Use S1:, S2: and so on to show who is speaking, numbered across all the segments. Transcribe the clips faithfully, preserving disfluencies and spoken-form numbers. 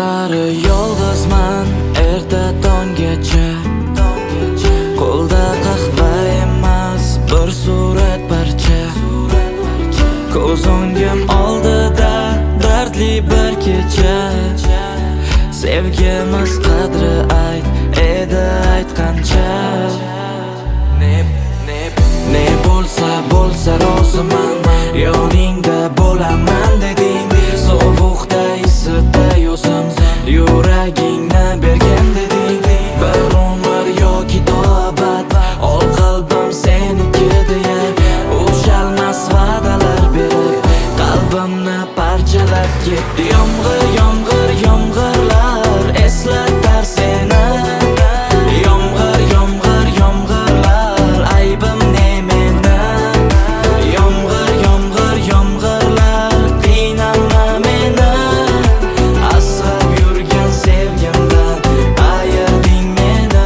S1: Kechalari yolg'izman erta tonggacha, qo'lda qahva emas bir surat parcha. Ko'z o'ngim oldida dardli bir kecha. Sevgimiz qadri ayt edi aytqancha. Ne ne ne bo'lsa bo'lsa roziman, yoningda bo'laman deding. Sovuqda isitda yozim yuragingni bergan deding. Bir umr yoki to abad ol qalbim seniki deya ushalmas va'dalar berib qalbimni parchalab ketdi. Yomg'ir yomg'ir yomg'irlar eslatar seni. Yomg'ir yomg'ir yomg'irlar aybim ne meni. Yomg'ir yomg'ir yomg'irlar qiynama meni. Asrab yurgan sevgimdan ayırding meni.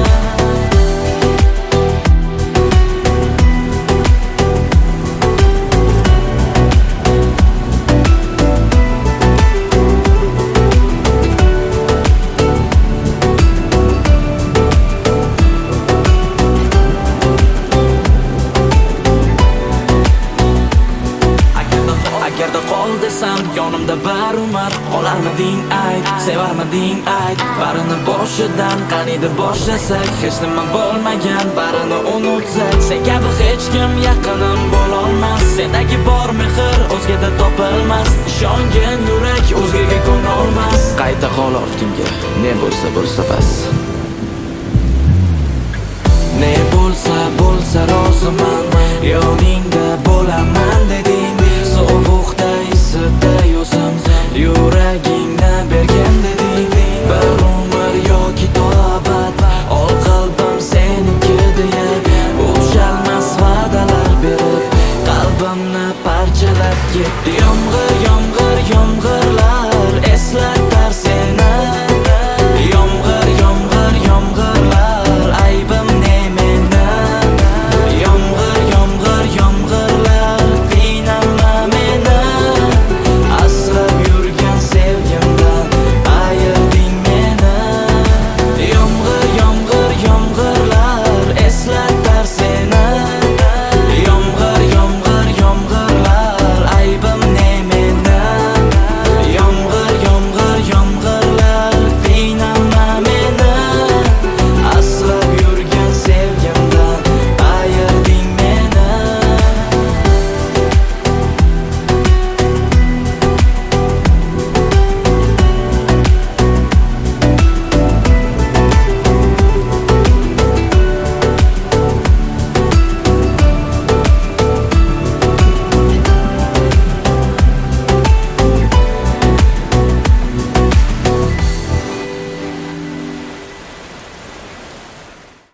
S1: Agarda qol desam yonimda bir umr qolarmiding ayt, sevarmiding ayt. Barini boshidan qaniydi boshlasak, hech nima bo'lmagan barini unutsak. Sen kabi hech kim yaqinim bo'lolmas, sendagi bor mehr o'zgada topilmas. Ishongan yurak o'zgaga ko'nolmas. Qayta qol ortingga, ne bo'lsa bo'lsa bas. Ne bo'lsa bo'lsa roziman, yoningda bo'laman